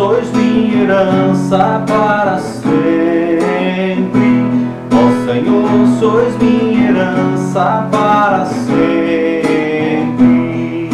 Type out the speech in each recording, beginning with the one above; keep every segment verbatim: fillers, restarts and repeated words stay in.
sois minha herança para sempre. Ó Senhor, sois minha herança para sempre.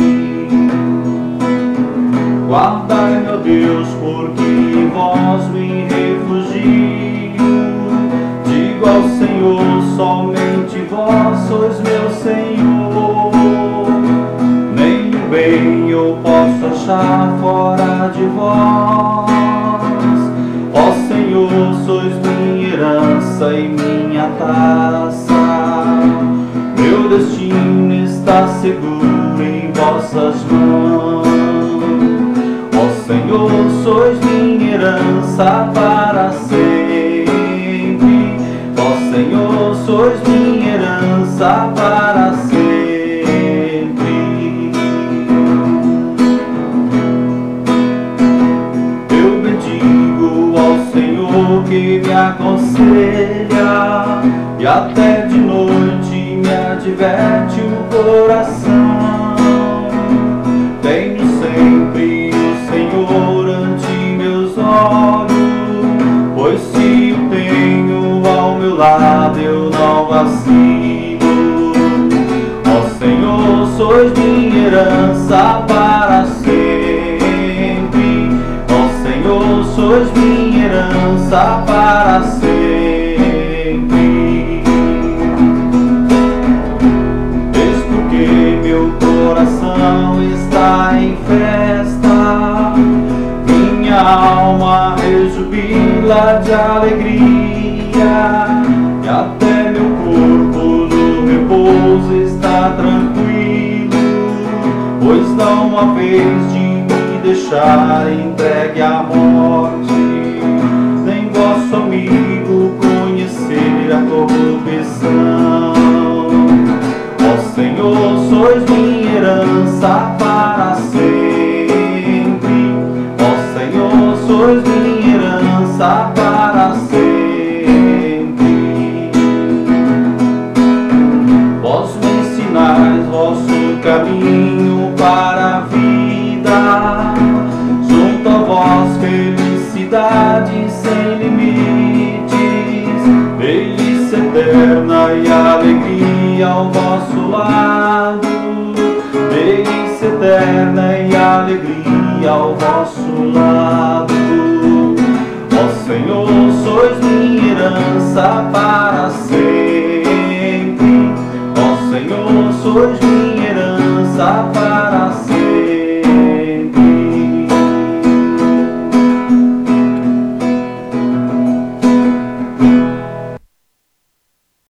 Guardai, meu Deus, porque em vós me refugio. Digo ao Senhor, somente vós sois meu Senhor. Nenhum bem eu posso achar fora de vós. Ó Senhor, sois minha herança e minha taça. Meu destino está seguro em vossas mãos. Ó Senhor, sois minha herança para sempre. Ó Senhor, sois minha herança para sempre. Eu bendigo ao Senhor que me aconselha, e até de noite me adverte o coração. Tenho sempre o Senhor ante meus olhos, pois se o tenho ao meu lado eu não vacilo. Ó Senhor, sois minha herança para sempre. Ó Senhor, sois minha herança para sempre. Eis porque meu coração está em festa, minha alma rejubila de alegria, e até meu corpo no repouso está tranquilo, pois não há vez de me deixar entregue à morte, nem vosso amigo conhecer a corrupção. Ó Senhor, sois minha herança para sempre. Ó Senhor, sois minha herança para sempre. Vós me ensinais vosso caminho para a vida, junto a vós felicidade sem limites, delícia eterna e alegria ao vosso lado, delícia eterna e alegria ao vosso lado. Ó Senhor, sois minha herança para sempre. Ó Senhor, sois minha herança para